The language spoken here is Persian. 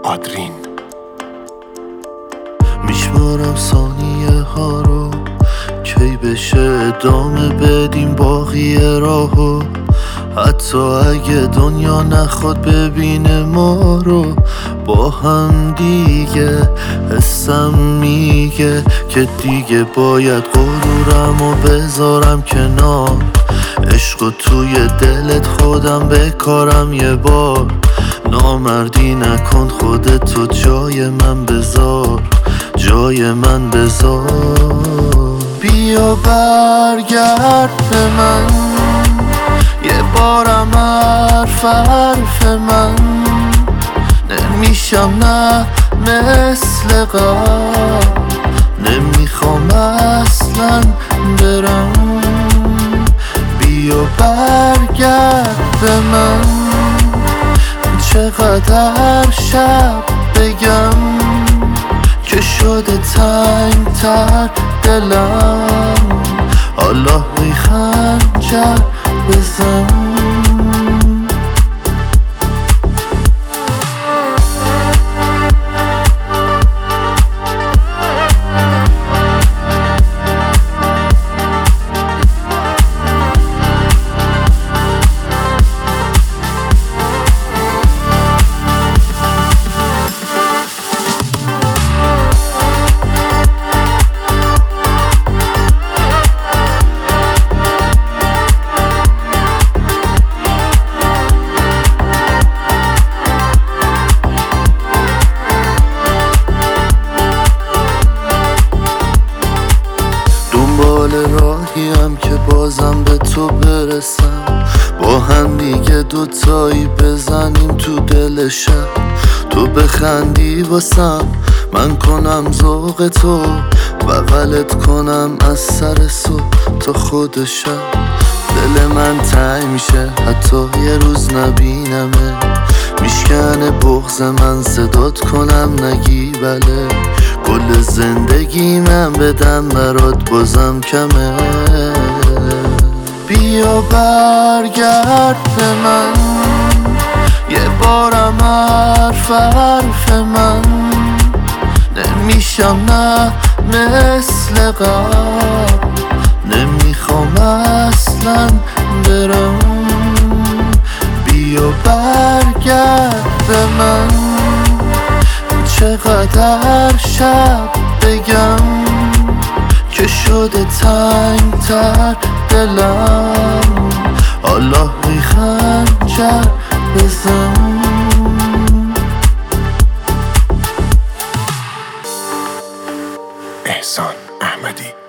آدرین. میشمارم ثانیه ها رو کی بشه ادامه بدیم باقی راهو، حتی اگه دنیا نخواد ببینه ما رو با هم دیگه. حسم میگه که دیگه باید غرورمو بذارم کنار، عشقو توی دلت خودم بکارم یه بار. نامردی نکن خودتو جای من بذار، جای من بذار. بیا برگرد به من یه بارم، حرف من نمیشم نه مثل قبل، نمیخوام اصلا برم. بیا برگرد به من، چقدر شب بگم که شده تنگ‌تر دلم، حالا بی خنجر بزن. راهیم که بازم به تو برسم، با هم دیگه دوتایی بزنیم تو دل شب. تو بخندی واسم، من کنم ذوق تو، بغلت کنم از سر صبح تا خود شب. دل من تنگ میشه حتی یه روز نبینمه، میشکنه بغض من صدات کنم نگی بله. کل زندگی من بدم برات بازم کمه. بیا برگرد به من یه بارم، حرف من نمیشم نه مثل قبل، نمیخوام اصلا برم. بیا برگرد به من، چقدر شب بگم که شده تنگ‌تر دلم، حالا بی خنجر بزن. احسان احمدی.